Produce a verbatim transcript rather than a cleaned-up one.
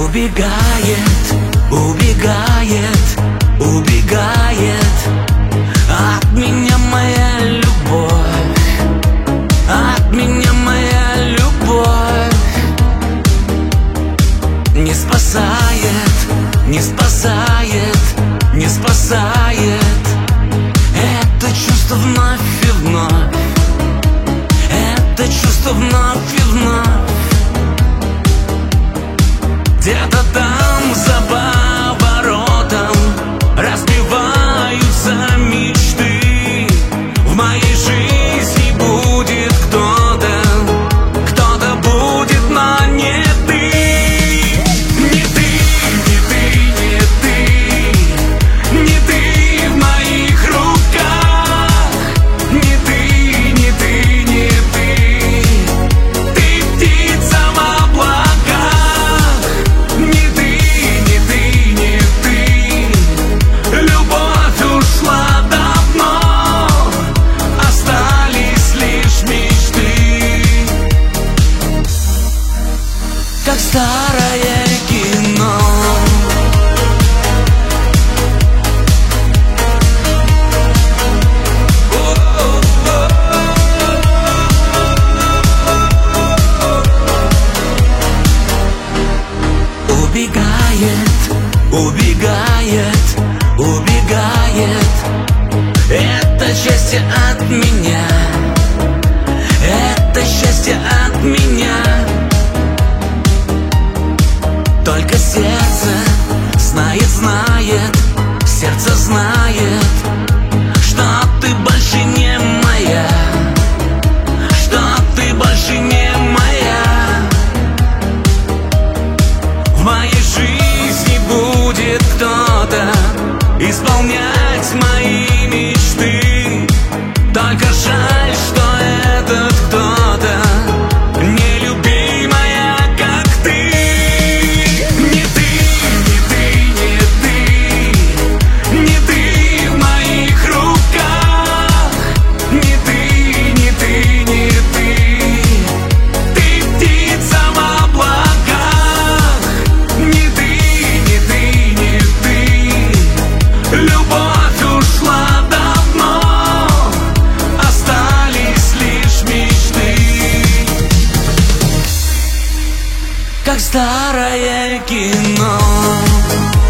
Убегает, убегает, убегает от меня моя любовь, от меня моя любовь. Не спасает, не спасает, не спасает. Это чувство вновь и вновь, это чувство вновь и вновь. Где-то там за поворотом разбиваются мечты. В моей жизни будет кто-то, кто-то будет, но не ты. Не ты, не ты, не ты, не ты в моих руках. Не ты, не ты, не ты, ты птица в облаках. Как старое кино. Убегает, убегает, убегает. Это счастье от меня, это счастье от меня. Только сердце знает, знает, сердце знает, что ты больше не моя, что ты больше не моя. В моей жизни будет кто-то исполнять мои мечты. Только жаль, что этот кто-то как старое кино.